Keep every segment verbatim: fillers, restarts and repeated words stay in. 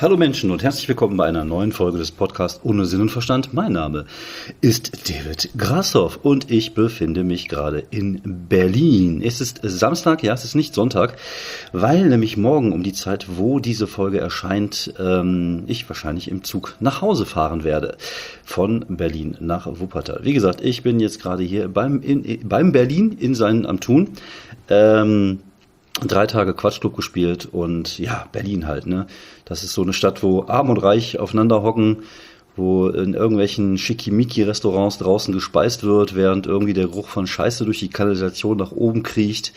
Hallo Menschen und herzlich willkommen bei einer neuen Folge des Podcasts Ohne Sinn und Verstand. Mein Name ist David Grashoff und ich befinde mich gerade in Berlin. Es ist Samstag, ja, es ist nicht Sonntag, weil nämlich morgen um die Zeit, wo diese Folge erscheint, ähm, ich wahrscheinlich im Zug nach Hause fahren werde. Von Berlin nach Wuppertal. Wie gesagt, ich bin jetzt gerade hier beim, in, beim Berlin in seinen am Tun. Ähm, Drei Tage Quatschclub gespielt und ja, Berlin halt, ne? Das ist so eine Stadt, wo Arm und Reich aufeinander hocken, wo in irgendwelchen Schickimicki-Restaurants draußen gespeist wird, während irgendwie der Geruch von Scheiße durch die Kanalisation nach oben kriecht.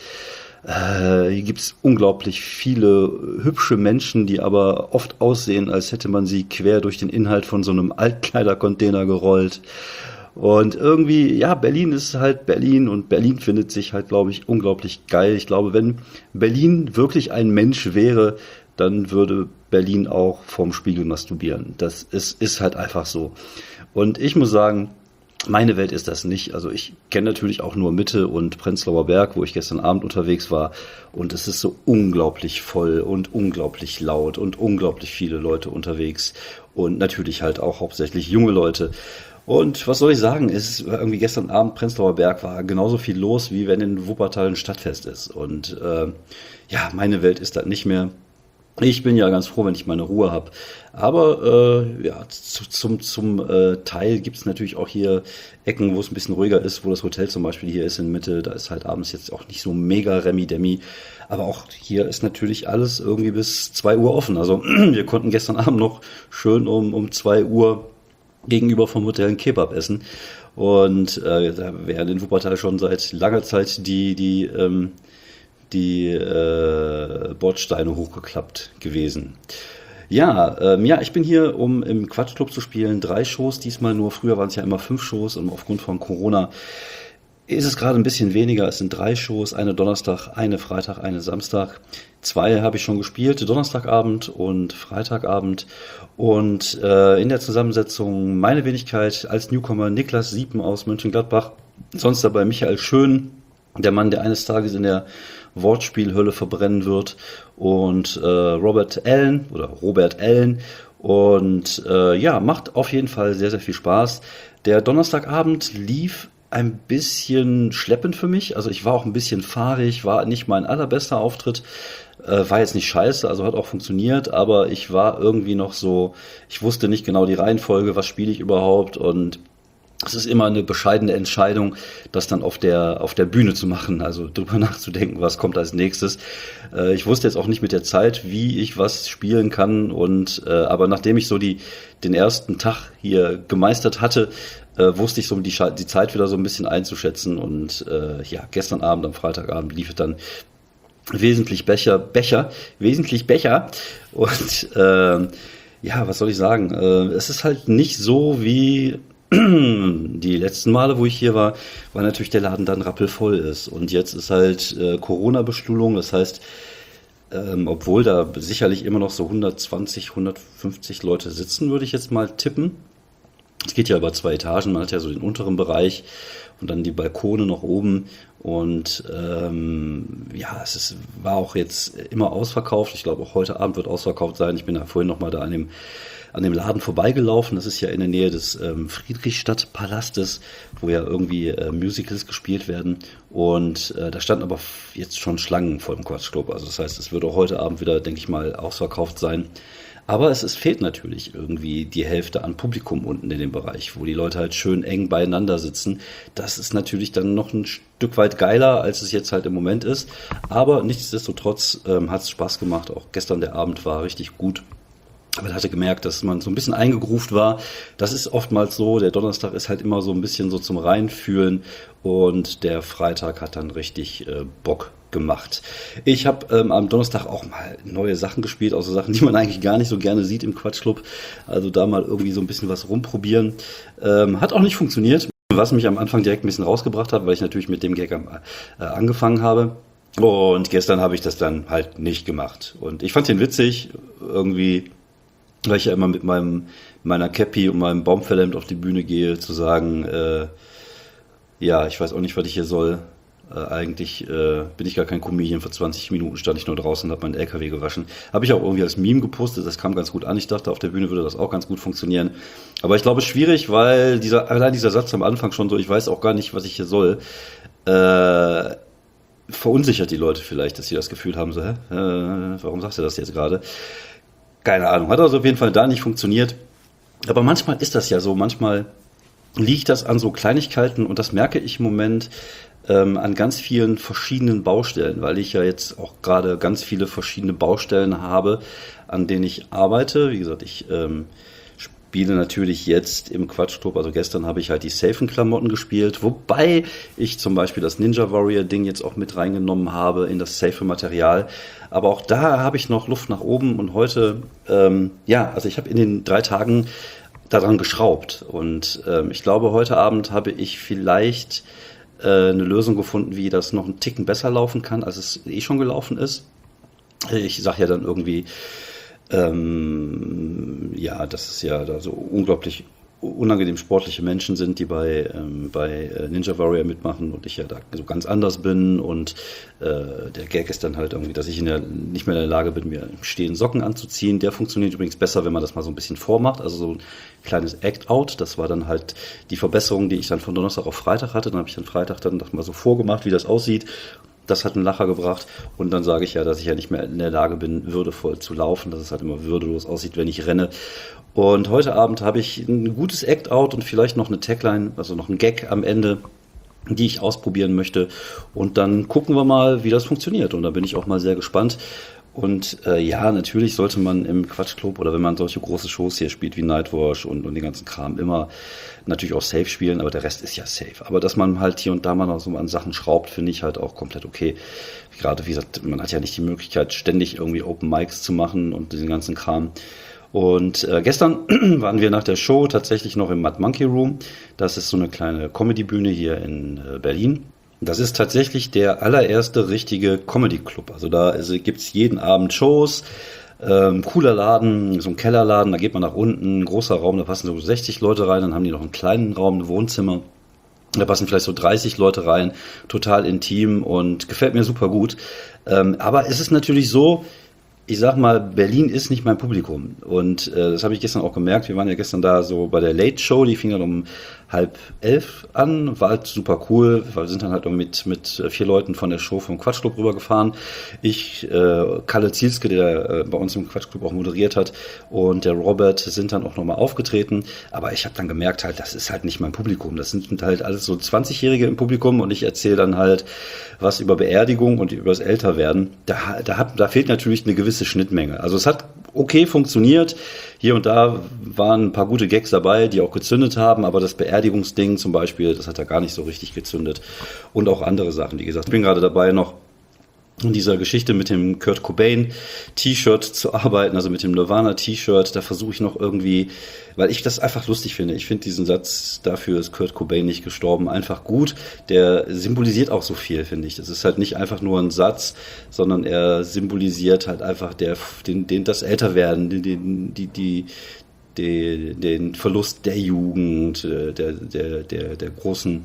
Äh, hier gibt's unglaublich viele hübsche Menschen, die aber oft aussehen, als hätte man sie quer durch den Inhalt von so einem Altkleidercontainer gerollt. Und irgendwie, ja, Berlin ist halt Berlin und Berlin findet sich halt, glaube ich, unglaublich geil. Ich glaube, wenn Berlin wirklich ein Mensch wäre, dann würde Berlin auch vorm Spiegel masturbieren. Das ist, ist halt einfach so. Und ich muss sagen, meine Welt ist das nicht. Also ich kenne natürlich auch nur Mitte und Prenzlauer Berg, wo ich gestern Abend unterwegs war. Und es ist so unglaublich voll und unglaublich laut und unglaublich viele Leute unterwegs. Und natürlich halt auch hauptsächlich junge Leute. Und was soll ich sagen, es ist irgendwie gestern Abend Prenzlauer Berg war genauso viel los, wie wenn in Wuppertal ein Stadtfest ist. Und äh, ja, meine Welt ist das nicht mehr. Ich bin ja ganz froh, wenn ich meine Ruhe habe. Aber äh, ja, zu, zum, zum äh, Teil gibt es natürlich auch hier Ecken, wo es ein bisschen ruhiger ist, wo das Hotel zum Beispiel hier ist in Mitte. Da ist halt abends jetzt auch nicht so mega Remi-Demi. Aber auch hier ist natürlich alles irgendwie bis zwei Uhr offen. Also wir konnten gestern Abend noch schön um, um zwei Uhr gegenüber vom Hotel ein Kebab essen. Und äh, da wären in Wuppertal schon seit langer Zeit die, die, ähm, die äh, Bordsteine hochgeklappt gewesen. Ja, ähm, ja, ich bin hier, um im Quatschclub zu spielen. Drei Shows diesmal nur. Früher waren es ja immer fünf Shows und aufgrund von Corona ist es gerade ein bisschen weniger. Es sind drei Shows, eine Donnerstag, eine Freitag, eine Samstag. Zwei habe ich schon gespielt, Donnerstagabend und Freitagabend. Und äh, in der Zusammensetzung meine Wenigkeit als Newcomer Niklas Siepen aus Mönchengladbach. Sonst dabei Michael Schön, der Mann, der eines Tages in der Wortspielhölle verbrennen wird. Und äh, Robert Allen oder Robert Allen. Und äh, ja, macht auf jeden Fall sehr, sehr viel Spaß. Der Donnerstagabend lief ein bisschen schleppend für mich. Also ich war auch ein bisschen fahrig, war nicht mein allerbester Auftritt. Äh, war jetzt nicht scheiße, also hat auch funktioniert, aber ich war irgendwie noch so, ich wusste nicht genau die Reihenfolge, was spiele ich überhaupt, und es ist immer eine bescheidene Entscheidung, das dann auf der auf der Bühne zu machen, also drüber nachzudenken, was kommt als nächstes. Äh, ich wusste jetzt auch nicht mit der Zeit, wie ich was spielen kann, und äh, aber nachdem ich so die den ersten Tag hier gemeistert hatte, äh, wusste ich so die, die Zeit wieder so ein bisschen einzuschätzen, und äh, ja, gestern Abend, am Freitagabend lief es dann wesentlich Becher, Becher, wesentlich Becher, und äh, ja, was soll ich sagen, äh, es ist halt nicht so wie die letzten Male, wo ich hier war, weil natürlich der Laden dann rappelvoll ist, und jetzt ist halt äh, Corona-Bestuhlung, das heißt, ähm, obwohl da sicherlich immer noch so hundertzwanzig, hundertfünfzig Leute sitzen, würde ich jetzt mal tippen. Es geht ja über zwei Etagen, man hat ja so den unteren Bereich und dann die Balkone noch oben, und ähm, ja, es ist, war auch jetzt immer ausverkauft. Ich glaube, auch heute Abend wird ausverkauft sein. Ich bin ja vorhin noch mal da an dem an dem Laden vorbeigelaufen. Das ist ja in der Nähe des ähm, Friedrichstadtpalastes, wo ja irgendwie äh, Musicals gespielt werden. Und äh, da standen aber f- jetzt schon Schlangen vor dem Quatschclub. Also das heißt, es wird auch heute Abend wieder, denke ich mal, ausverkauft sein. Aber es, es fehlt natürlich irgendwie die Hälfte an Publikum unten in dem Bereich, wo die Leute halt schön eng beieinander sitzen. Das ist natürlich dann noch ein Stück weit geiler, als es jetzt halt im Moment ist. Aber nichtsdestotrotz ähm, hat es Spaß gemacht. Auch gestern der Abend war richtig gut. Aber ich hatte gemerkt, dass man so ein bisschen eingegruft war. Das ist oftmals so. Der Donnerstag ist halt immer so ein bisschen so zum Reinfühlen, und der Freitag hat dann richtig äh, Bock gemacht. Ich habe ähm, am Donnerstag auch mal neue Sachen gespielt, also Sachen, die man eigentlich gar nicht so gerne sieht im Quatschclub. Also da mal irgendwie so ein bisschen was rumprobieren. Ähm, hat auch nicht funktioniert, was mich am Anfang direkt ein bisschen rausgebracht hat, weil ich natürlich mit dem Gag am, äh, angefangen habe. Und gestern habe ich das dann halt nicht gemacht. Und ich fand den witzig, irgendwie, weil ich ja immer mit meinem meiner Cappy und meinem Baumfällerhemd auf die Bühne gehe, zu sagen, äh, ja, ich weiß auch nicht, was ich hier soll. Äh, eigentlich äh, bin ich gar kein Comedian. Vor zwanzig Minuten stand ich nur draußen und habe meinen L K W gewaschen. Habe ich auch irgendwie als Meme gepostet, das kam ganz gut an. Ich dachte, auf der Bühne würde das auch ganz gut funktionieren. Aber ich glaube, schwierig, weil dieser, allein dieser Satz am Anfang schon so, ich weiß auch gar nicht, was ich hier soll, äh, verunsichert die Leute vielleicht, dass sie das Gefühl haben, so, hä, äh, warum sagst du das jetzt gerade? Keine Ahnung, hat also auf jeden Fall da nicht funktioniert. Aber manchmal ist das ja so, manchmal liegt das an so Kleinigkeiten und das merke ich im Moment ähm, an ganz vielen verschiedenen Baustellen, weil ich ja jetzt auch gerade ganz viele verschiedene Baustellen habe, an denen ich arbeite. Wie gesagt, ich ähm, spiele natürlich jetzt im Quatschclub, also gestern habe ich halt die safen Klamotten gespielt, wobei ich zum Beispiel das Ninja Warrior Ding jetzt auch mit reingenommen habe in das safe Material. Aber auch da habe ich noch Luft nach oben und heute, ähm, ja, also ich habe in den drei Tagen daran geschraubt und ähm, ich glaube, heute Abend habe ich vielleicht äh, eine Lösung gefunden, wie das noch einen Ticken besser laufen kann, als es eh schon gelaufen ist. Ich sage ja dann irgendwie, ähm, ja, dass es ja da so unglaublich unangenehm sportliche Menschen sind, die bei, ähm, bei Ninja Warrior mitmachen und ich ja da so ganz anders bin und äh, der Gag ist dann halt irgendwie, dass ich in der, nicht mehr in der Lage bin, mir im Stehen Socken anzuziehen. Der funktioniert übrigens besser, wenn man das mal so ein bisschen vormacht, also so ein kleines Act-Out. Das war dann halt die Verbesserung, die ich dann von Donnerstag auf Freitag hatte. Dann habe ich dann Freitag dann mal so vorgemacht, wie das aussieht. Das hat einen Lacher gebracht und dann sage ich ja, dass ich ja nicht mehr in der Lage bin, würdevoll zu laufen, dass es halt immer würdelos aussieht, wenn ich renne. Und heute Abend habe ich ein gutes Act-Out und vielleicht noch eine Tagline, also noch ein Gag am Ende, die ich ausprobieren möchte. Und dann gucken wir mal, wie das funktioniert. Und da bin ich auch mal sehr gespannt. Und äh, ja, natürlich sollte man im Quatschclub oder wenn man solche große Shows hier spielt wie Nightwash und, und den ganzen Kram immer natürlich auch safe spielen, aber der Rest ist ja safe. Aber dass man halt hier und da mal noch so an Sachen schraubt, finde ich halt auch komplett okay. Gerade wie gesagt, man hat ja nicht die Möglichkeit, ständig irgendwie Open Mics zu machen und diesen ganzen Kram. Und äh, gestern waren wir nach der Show tatsächlich noch im Mad Monkey Room. Das ist so eine kleine Comedy-Bühne hier in äh, Berlin. Das ist tatsächlich der allererste richtige Comedy-Club. Also da also gibt's jeden Abend Shows, ähm, cooler Laden, so ein Kellerladen, da geht man nach unten, großer Raum, da passen so sechzig Leute rein, dann haben die noch einen kleinen Raum, ein Wohnzimmer. Da passen vielleicht so dreißig Leute rein, total intim und gefällt mir super gut. Ähm, aber es ist natürlich so, ich sag mal, Berlin ist nicht mein Publikum. Und äh, das habe ich gestern auch gemerkt. Wir waren ja gestern da so bei der Late Show, die fing dann um halb elf an. War halt super cool. Wir sind dann halt mit, mit vier Leuten von der Show vom Quatschclub rübergefahren. Ich, äh, Kalle Zielske, der äh, bei uns im Quatschclub auch moderiert hat, und der Robert sind dann auch nochmal aufgetreten. Aber ich habe dann gemerkt halt, das ist halt nicht mein Publikum. Das sind halt alles so zwanzigjährige im Publikum und ich erzähle dann halt was über Beerdigung und über das Älterwerden. Da, da, hat, da fehlt natürlich eine gewisse Schnittmenge. Also es hat okay funktioniert. Hier und da waren ein paar gute Gags dabei, die auch gezündet haben, aber das Beerdigungsding zum Beispiel, das hat da gar nicht so richtig gezündet. Und auch andere Sachen, wie gesagt. Ich bin gerade dabei, noch in dieser Geschichte mit dem Kurt Cobain T-Shirt zu arbeiten, also mit dem Nirvana T-Shirt. Da versuche ich noch irgendwie, weil ich das einfach lustig finde. Ich finde diesen Satz, dafür ist Kurt Cobain nicht gestorben, einfach gut. Der symbolisiert auch so viel, finde ich. Das ist halt nicht einfach nur ein Satz, sondern er symbolisiert halt einfach der, den, den, das Älterwerden, den, den, die, die, den, den Verlust der Jugend, der, der, der, der großen,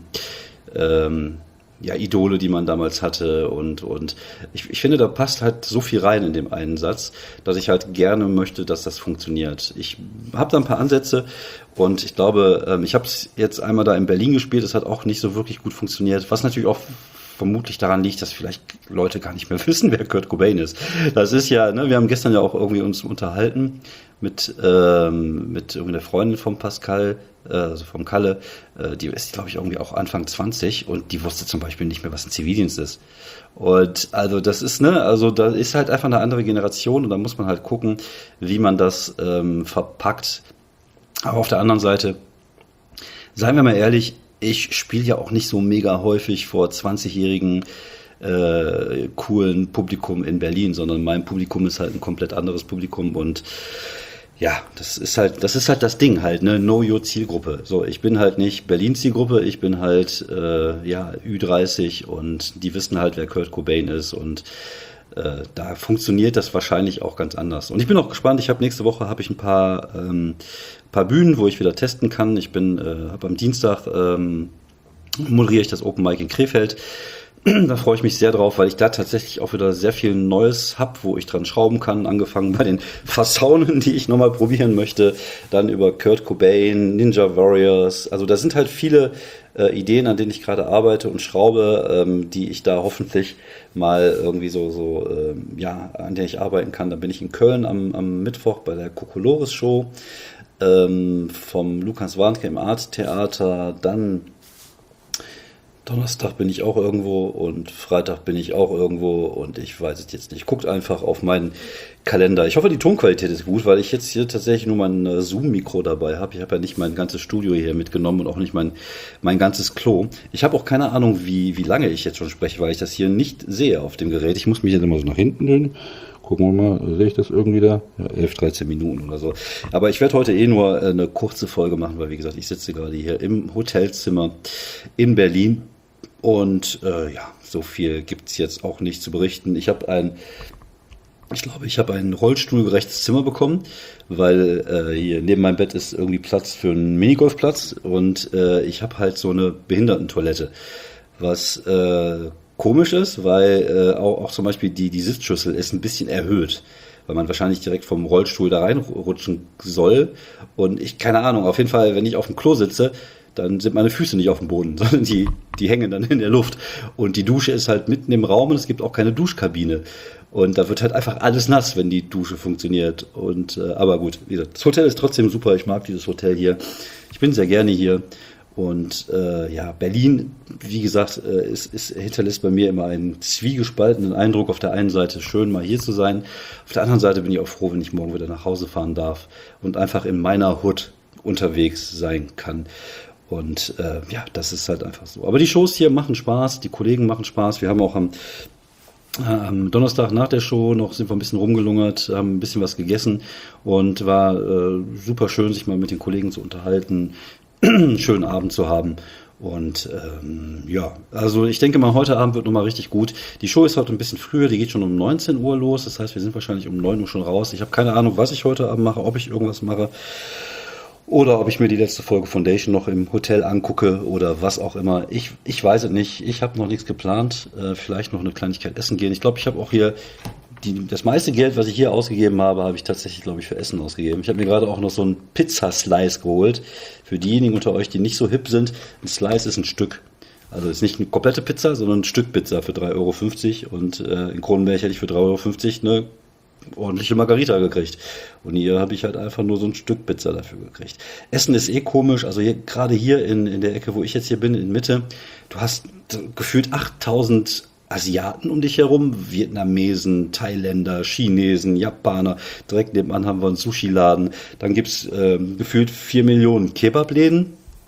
ähm, ja, Idole, die man damals hatte und, und ich, ich finde, da passt halt so viel rein in dem einen Satz, dass ich halt gerne möchte, dass das funktioniert. Ich habe da ein paar Ansätze und ich glaube, ich habe es jetzt einmal da in Berlin gespielt, es hat auch nicht so wirklich gut funktioniert, was natürlich auch vermutlich daran liegt, dass vielleicht Leute gar nicht mehr wissen, wer Kurt Cobain ist. Das ist ja, ne, wir haben gestern ja auch irgendwie uns unterhalten mit, ähm, mit irgendwie der Freundin von Pascal, äh, also vom Kalle, äh, die ist, glaube ich, irgendwie auch Anfang zwanzig und die wusste zum Beispiel nicht mehr, was ein Zivildienst ist. Und also das ist, ne, also da ist halt einfach eine andere Generation und da muss man halt gucken, wie man das ähm, verpackt. Aber auf der anderen Seite, seien wir mal ehrlich, ich spiele ja auch nicht so mega häufig vor zwanzigjährigen äh, coolen Publikum in Berlin, sondern mein Publikum ist halt ein komplett anderes Publikum und ja, das ist halt, das ist halt das Ding halt, ne, know your Zielgruppe. So, ich bin halt nicht Berlin Zielgruppe, ich bin halt äh, ja Ü dreißig und die wissen halt, wer Kurt Cobain ist und äh, da funktioniert das wahrscheinlich auch ganz anders. Und ich bin auch gespannt. Ich habe nächste Woche habe ich ein paar ähm, paar Bühnen, wo ich wieder testen kann. Ich bin äh, habe am Dienstag ähm, moderiere ich das Open Mic in Krefeld. Da freue ich mich sehr drauf, weil ich da tatsächlich auch wieder sehr viel Neues habe, wo ich dran schrauben kann. Angefangen bei den Fasaunen, die ich nochmal probieren möchte. Dann über Kurt Cobain, Ninja Warriors. Also da sind halt viele äh, Ideen, an denen ich gerade arbeite und schraube, ähm, die ich da hoffentlich mal irgendwie so, so ähm, ja, an der ich arbeiten kann. Da bin ich in Köln am, am Mittwoch bei der Kokolores Show ähm, vom Lukas Warnke im Art Theater. Dann Donnerstag bin ich auch irgendwo und Freitag bin ich auch irgendwo und ich weiß es jetzt nicht. Guckt einfach auf meinen Kalender. Ich hoffe, die Tonqualität ist gut, weil ich jetzt hier tatsächlich nur mein äh, Zoom-Mikro dabei habe. Ich habe ja nicht mein ganzes Studio hier mitgenommen und auch nicht mein, mein ganzes Klo. Ich habe auch keine Ahnung, wie, wie lange ich jetzt schon spreche, weil ich das hier nicht sehe auf dem Gerät. Ich muss mich jetzt immer so nach hinten lehnen. Gucken wir mal, sehe ich das irgendwie da? Ja, elf, dreizehn Minuten oder so. Aber ich werde heute eh nur äh, eine kurze Folge machen, weil wie gesagt, ich sitze gerade hier im Hotelzimmer in Berlin. Und äh, ja, so viel gibt es jetzt auch nicht zu berichten. Ich habe ein, ich glaube, ich habe ein rollstuhlgerechtes Zimmer bekommen, weil äh, hier neben meinem Bett ist irgendwie Platz für einen Minigolfplatz und äh, ich habe halt so eine Behindertentoilette, was äh, komisch ist, weil äh, auch, auch zum Beispiel die, die Sitzschüssel ist ein bisschen erhöht, weil man wahrscheinlich direkt vom Rollstuhl da reinrutschen soll. Und ich, keine Ahnung, auf jeden Fall, wenn ich auf dem Klo sitze, dann sind meine Füße nicht auf dem Boden, sondern die, die hängen dann in der Luft. Und die Dusche ist halt mitten im Raum und es gibt auch keine Duschkabine. Und da wird halt einfach alles nass, wenn die Dusche funktioniert. Und äh, aber gut, wie gesagt, das Hotel ist trotzdem super. Ich mag dieses Hotel hier. Ich bin sehr gerne hier. Und äh, ja, Berlin, wie gesagt, äh, ist, ist, hinterlässt bei mir immer einen zwiegespaltenen Eindruck. Auf der einen Seite schön, mal hier zu sein. Auf der anderen Seite bin ich auch froh, wenn ich morgen wieder nach Hause fahren darf und einfach in meiner Hood unterwegs sein kann. Und äh, ja, das ist halt einfach so. Aber die Shows hier machen Spaß, die Kollegen machen Spaß. Wir haben auch am, äh, am Donnerstag nach der Show noch sind wir ein bisschen rumgelungert, haben ein bisschen was gegessen und war äh, super schön, sich mal mit den Kollegen zu unterhalten, einen schönen Abend zu haben. Und ähm, ja, also ich denke mal, heute Abend wird nochmal richtig gut. Die Show ist heute ein bisschen früher, die geht schon um neunzehn Uhr los. Das heißt, wir sind wahrscheinlich um neun Uhr schon raus. Ich habe keine Ahnung, was ich heute Abend mache, ob ich irgendwas mache. Oder ob ich mir die letzte Folge Foundation noch im Hotel angucke oder was auch immer. Ich, ich weiß es nicht. Ich habe noch nichts geplant. Äh, vielleicht noch eine Kleinigkeit essen gehen. Ich glaube, ich habe auch hier die, das meiste Geld, was ich hier ausgegeben habe, habe ich tatsächlich, glaube ich, für Essen ausgegeben. Ich habe mir gerade auch noch so einen Pizzaslice geholt. Für diejenigen unter euch, die nicht so hip sind, ein Slice ist ein Stück. Also ist nicht eine komplette Pizza, sondern ein Stück Pizza für drei Euro fünfzig. Und äh, in Kronenberg hätte ich für drei Euro fünfzig eine ordentliche Margarita gekriegt. Und hier habe ich halt einfach nur so ein Stück Pizza dafür gekriegt. Essen ist eh komisch. Also hier, gerade hier in, in der Ecke, wo ich jetzt hier bin, in Mitte, du hast gefühlt achttausend Asiaten um dich herum. Vietnamesen, Thailänder, Chinesen, Japaner. Direkt nebenan haben wir einen Sushi-Laden. Dann gibt es äh, gefühlt vier Millionen Kebab-Läden.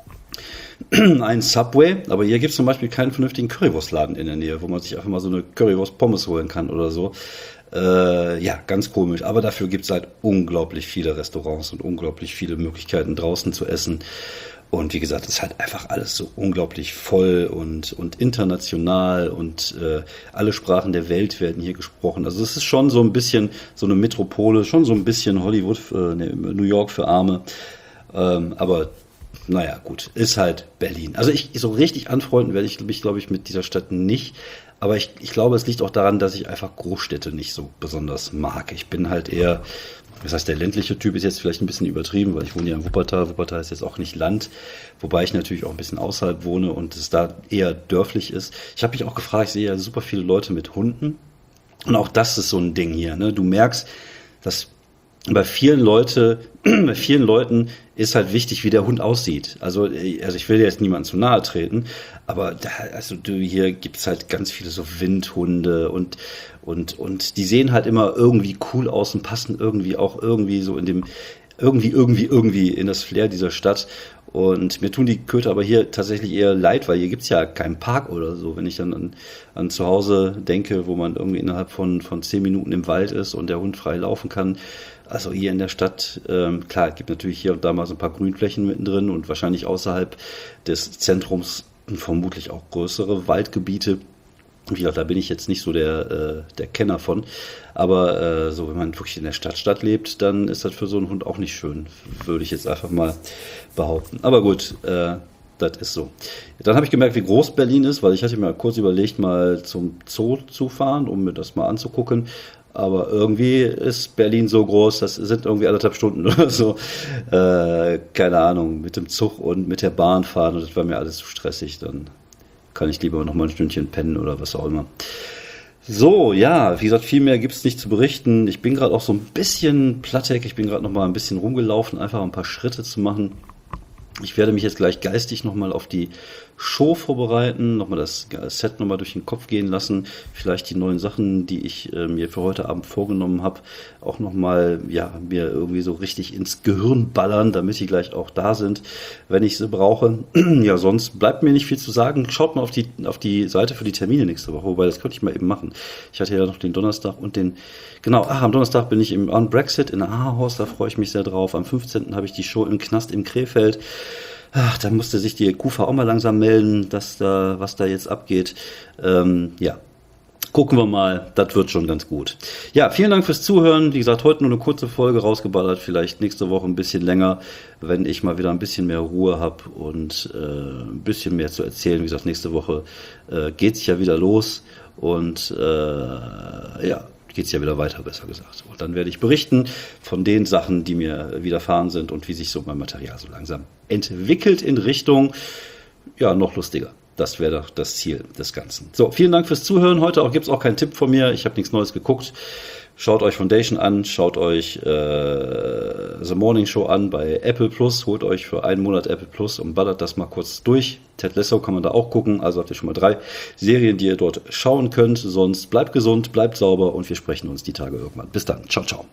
Ein Subway, aber hier gibt es zum Beispiel keinen vernünftigen Currywurstladen in der Nähe, wo man sich einfach mal so eine Currywurst-Pommes holen kann oder so. Äh, ja, ganz komisch. Aber dafür gibt es halt unglaublich viele Restaurants und unglaublich viele Möglichkeiten draußen zu essen. Und wie gesagt, es ist halt einfach alles so unglaublich voll und, und international und äh, alle Sprachen der Welt werden hier gesprochen. Also es ist schon so ein bisschen so eine Metropole, schon so ein bisschen Hollywood, äh, ne, New York für Arme. Ähm, aber naja, gut, ist halt Berlin. Also ich so richtig anfreunden werde ich mich, glaube ich, mit dieser Stadt nicht. Aber ich, ich glaube, es liegt auch daran, dass ich einfach Großstädte nicht so besonders mag. Ich bin halt eher, das heißt, der ländliche Typ ist jetzt vielleicht ein bisschen übertrieben, weil ich wohne ja in Wuppertal. Wuppertal ist jetzt auch nicht Land, wobei ich natürlich auch ein bisschen außerhalb wohne und es da eher dörflich ist. Ich habe mich auch gefragt, ich sehe ja super viele Leute mit Hunden. Und auch das ist so ein Ding hier, ne? Du merkst, dass bei vielen Leute, bei vielen Leuten ist halt wichtig, wie der Hund aussieht. Also, also ich will jetzt niemandem zu nahe treten, aber da, also du, hier gibt's halt ganz viele so Windhunde und und und die sehen halt immer irgendwie cool aus und passen irgendwie auch irgendwie so in dem irgendwie irgendwie irgendwie in das Flair dieser Stadt. Und mir tun die Köter aber hier tatsächlich eher leid, weil hier gibt's ja keinen Park oder so. Wenn ich dann an, an zu Hause denke, wo man irgendwie innerhalb von von zehn Minuten im Wald ist und der Hund frei laufen kann. Also hier in der Stadt, ähm, klar, es gibt natürlich hier und da mal so ein paar Grünflächen mittendrin und wahrscheinlich außerhalb des Zentrums vermutlich auch größere Waldgebiete. Wie gesagt, da bin ich jetzt nicht so der, äh, der Kenner von. Aber äh, so, wenn man wirklich in der Stadtstadt lebt, dann ist das für so einen Hund auch nicht schön, würde ich jetzt einfach mal behaupten. Aber gut, äh, das ist so. Dann habe ich gemerkt, wie groß Berlin ist, weil ich hatte mir kurz überlegt, mal zum Zoo zu fahren, um mir das mal anzugucken. Aber irgendwie ist Berlin so groß, das sind irgendwie anderthalb Stunden oder so. Äh, keine Ahnung, mit dem Zug und mit der Bahn fahren. Und das war mir alles zu stressig. Dann kann ich lieber noch mal ein Stündchen pennen oder was auch immer. So, ja, wie gesagt, viel mehr gibt's nicht zu berichten. Ich bin gerade auch so ein bisschen plattig. Ich bin gerade noch mal ein bisschen rumgelaufen, einfach ein paar Schritte zu machen. Ich werde mich jetzt gleich geistig nochmal auf die Show vorbereiten, nochmal das Set nochmal durch den Kopf gehen lassen, vielleicht die neuen Sachen, die ich äh, mir für heute Abend vorgenommen habe, auch nochmal, ja, mir irgendwie so richtig ins Gehirn ballern, damit die gleich auch da sind, wenn ich sie brauche. Ja, sonst bleibt mir nicht viel zu sagen. Schaut mal auf die, auf die Seite für die Termine nächste Woche, wobei das könnte ich mal eben machen. Ich hatte ja noch den Donnerstag und den, genau, ach, am Donnerstag bin ich im On Brexit in Ahaus, da freue ich mich sehr drauf. Am fünfzehnten habe ich die Show im Knast in Krefeld. Ach, da musste sich die Kufa auch mal langsam melden, dass da, was da jetzt abgeht. Ähm, ja, gucken wir mal, das wird schon ganz gut. Ja, vielen Dank fürs Zuhören. Wie gesagt, heute nur eine kurze Folge rausgeballert, vielleicht nächste Woche ein bisschen länger, wenn ich mal wieder ein bisschen mehr Ruhe habe und äh, ein bisschen mehr zu erzählen. Wie gesagt, nächste Woche äh, geht's ja wieder los und äh, ja, geht's ja wieder weiter, besser gesagt. Und dann werde ich berichten von den Sachen, die mir widerfahren sind und wie sich so mein Material so langsam entwickelt in Richtung, ja, noch lustiger. Das wäre doch das Ziel des Ganzen. So, vielen Dank fürs Zuhören. Heute auch gibt's auch keinen Tipp von mir. Ich habe nichts Neues geguckt. Schaut euch Foundation an, schaut euch äh, The Morning Show an bei Apple Plus, holt euch für einen Monat Apple Plus und ballert das mal kurz durch. Ted Lasso kann man da auch gucken, also habt ihr schon mal drei Serien, die ihr dort schauen könnt. Sonst bleibt gesund, bleibt sauber und wir sprechen uns die Tage irgendwann. Bis dann, ciao, ciao.